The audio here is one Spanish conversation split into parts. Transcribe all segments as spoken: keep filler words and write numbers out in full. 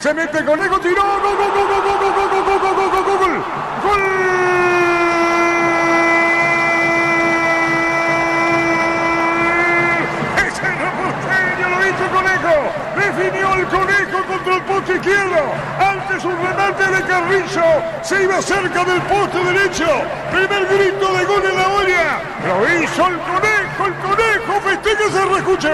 Se mete Conejo, tiró. Gol, gol, gol, gol, gol, gol, gol, gol, gol, gol, gol, gol. Gol. Definió el Conejo contra el poste izquierdo. Antes un remate de Carrizo. Se iba cerca del poste derecho. Primer grito de gol en la olla. Lo hizo el Conejo. El Conejo festeja, se reescuche.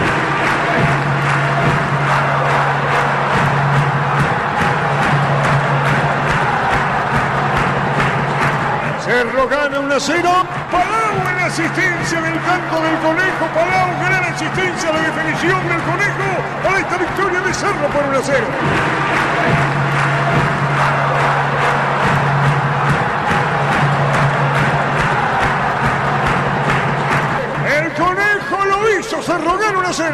Cerro gana uno a cero. Palau en asistencia del canto del Conejo. Palau, gran asistencia a la definición del Conejo para esta victoria de Cerro por uno a cero. El Conejo lo hizo. Cerro gana uno a cero.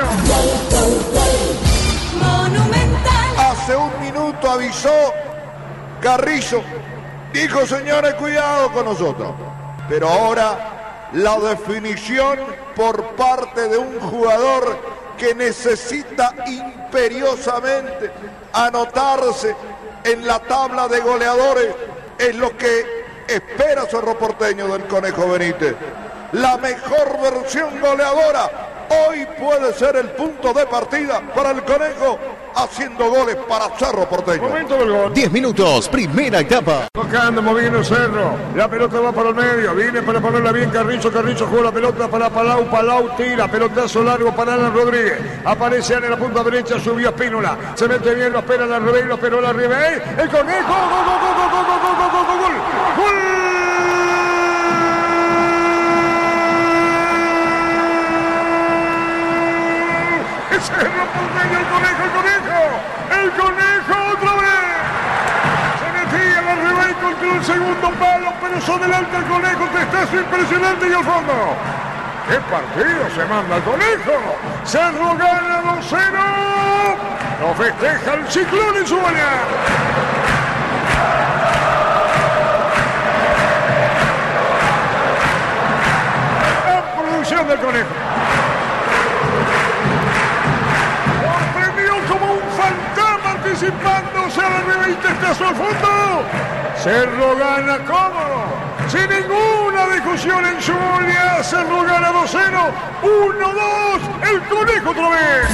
Monumental. Hace un minuto avisó Carrizo. Dijo, señores, cuidado con nosotros. Pero ahora la definición por parte de un jugador que necesita imperiosamente anotarse en la tabla de goleadores es lo que espera Cerro Porteño del Conejo Benítez. La mejor versión goleadora hoy puede ser el punto de partida para el Conejo, haciendo goles para Cerro Porteño. Momento del gol. diez minutos, primera etapa. Tocando, moviendo Cerro. La pelota va para el medio. Viene para ponerla bien Carrizo. Carrizo juega la pelota para Palau. Palau tira. Pelotazo largo para Alan Rodríguez. Aparece en la punta derecha. Subió a Espínola. Se mete bien. Lo espera la Ribey. Lo esperó la Ribey. El Conejo. Gol, gol, gol, gol, gol, gol, gol, gol, gol, gol. ¡Gol! Cerro Porteño, el Conejo, el Conejo, el Conejo otra vez. Se metía la Ribey contra el segundo palo, pero son delante el Conejo, testazo impresionante y al fondo. ¡Qué partido se manda el Conejo! Cerro gana dos cero. Lo festeja el Ciclón en su área. La producción del Conejo. Anticipándose a la Ribey, testazo al fondo. Cerro gana cómodo, sin ninguna discusión en su olla. Cerro gana dos cero, uno dos, el Conejo otra vez.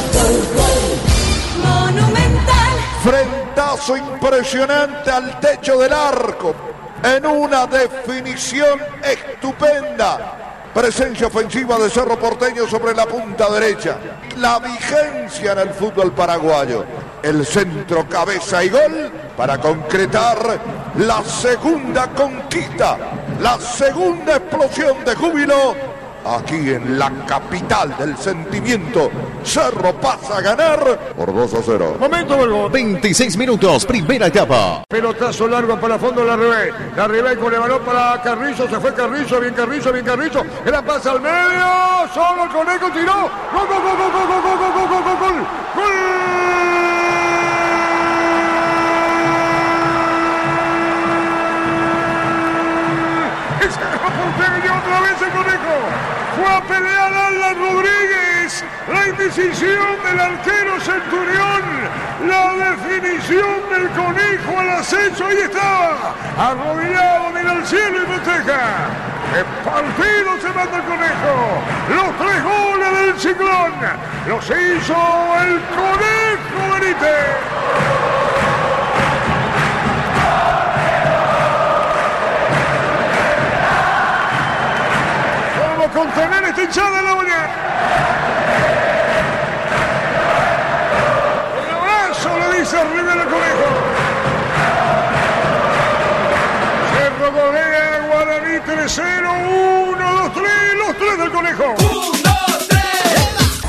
Monumental. Frentazo impresionante al techo del arco, en una definición estupenda. Presencia ofensiva de Cerro Porteño sobre la punta derecha. La vigencia en el fútbol paraguayo. El centro, cabeza y gol para concretar la segunda conquista, la segunda explosión de júbilo aquí en la capital del sentimiento. Cerro pasa a ganar por dos a cero. Momento del gol. veintiséis minutos, primera etapa. Pelotazo largo para el fondo de la Ribey. La Ribey con el balón para Carrizo. Se fue Carrizo, bien Carrizo, bien Carrizo. Gran pasa al medio. Solo el Conejo tiró. Gol, gol, gol, gol, gol, gol, gol, gol, gol, gol, gol. ¡Gol! Otra vez el Conejo fue a pelear a Alan Rodríguez. La indecisión del arquero Centurión, la definición del Conejo al ascenso. Ahí estaba, arrodillado, mira al cielo y festeja. ¡Qué partido se manda el Conejo! Los tres goles del Ciclón los hizo el Conejo Benítez. Contener esta hinchada en la olla. Un abrazo le dice Rivera al Conejo. Cerro golea a Guaraní tres cero, uno, dos, tres, los tres del Conejo. uno, dos, tres.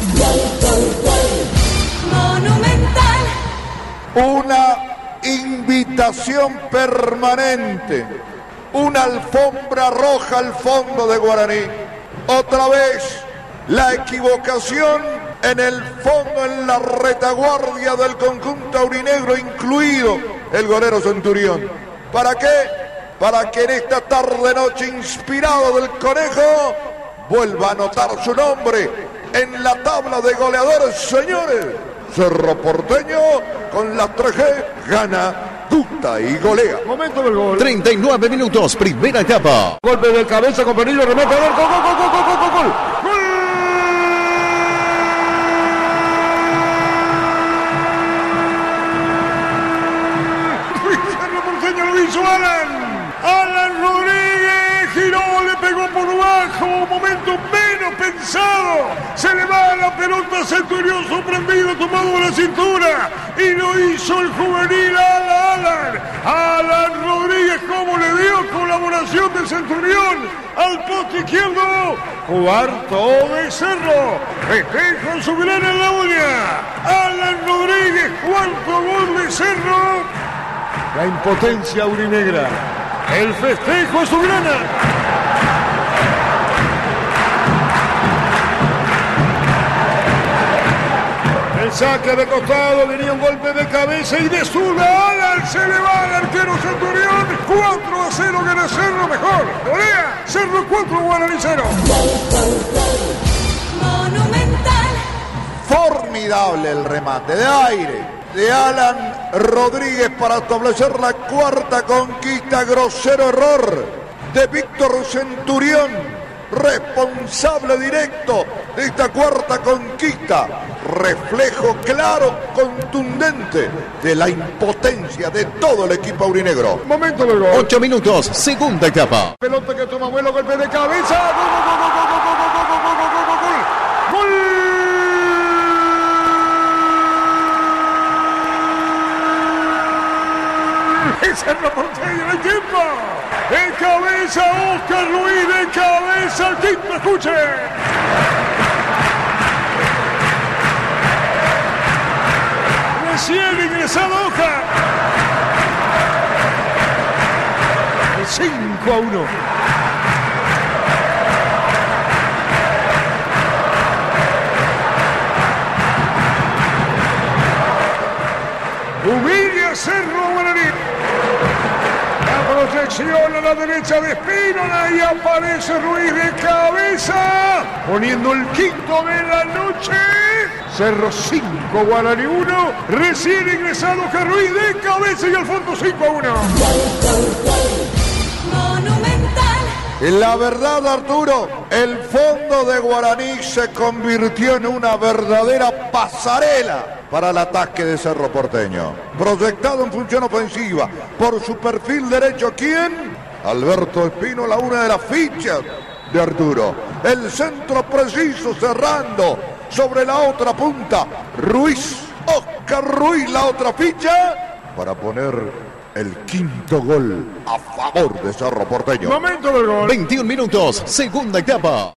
Monumental. Una invitación permanente. Una alfombra roja al fondo de Guaraní. Otra vez la equivocación en el fondo, en la retaguardia del conjunto aurinegro, incluido el golero Centurión. ¿Para qué? Para que en esta tarde-noche inspirado del Conejo vuelva a anotar su nombre en la tabla de goleadores, señores. Cerro Porteño con la tres G gana, gusta y golea. Momento del gol. treinta y nueve minutos, primera etapa. Golpe de cabeza con Perillo, remate, gol, gol, gol, gol, gol, gol, gol. ¡Gol! Cerro Porteño lo hizo Alan. Alan Rodríguez giró, le pegó por abajo, momento menos pensado, se le va la pelota, Centurión sorprendido, tomado de la cintura, y lo hizo el juvenil Alan, Alan, Alan Rodríguez, como le dio colaboración del Centurión al poste izquierdo, cuarto de Cerro, festejo en su gran en la uña, Alan Rodríguez, cuarto gol de Cerro, la impotencia aurinegra. El festejo es su grana. El saque de costado, venía un golpe de cabeza y de zurda. Alan se le va al arquero Centurión. cuatro a cero gana Cerro mejor. Golea Cerro cuatro, Guaraní cero. Monumental. Formidable el remate de aire de Alan Rodríguez para establecer la cuarta conquista. Grosero error de Víctor Centurión, responsable directo de esta cuarta conquista. Reflejo claro, contundente de la impotencia de todo el equipo aurinegro. Momento del gol. ocho minutos, segunda etapa. Pelota que toma vuelo, golpe de cabeza. Gol, gol, gol, gol, gol, gol, gol, gol, gol, gol, gol, gol, gol. ¡Gol! Cerro Porteño, el tiempo. De cabeza, Oscar Ruiz, de cabeza, el quinto, escuche. Recién ingresado Oja. cinco a uno. Humilla Cerro Guaraní. La proyección a la derecha de Espínola y aparece Ruiz de cabeza, poniendo el quinto de la noche. Cerro cinco, Guaraní uno. Recién ingresado que Ruiz de cabeza y al fondo cinco a uno. Monumental. La verdad, Arturo, el fondo de Guaraní se convirtió en una verdadera pasarela para el ataque de Cerro Porteño. Proyectado en función ofensiva por su perfil derecho, ¿quién? Alberto Espínola, una de las fichas de Arturo. El centro preciso cerrando sobre la otra punta. Ruiz, Oscar Ruiz, la otra ficha, para poner el quinto gol a favor de Cerro Porteño. Momento del gol. veintiún minutos, segunda etapa.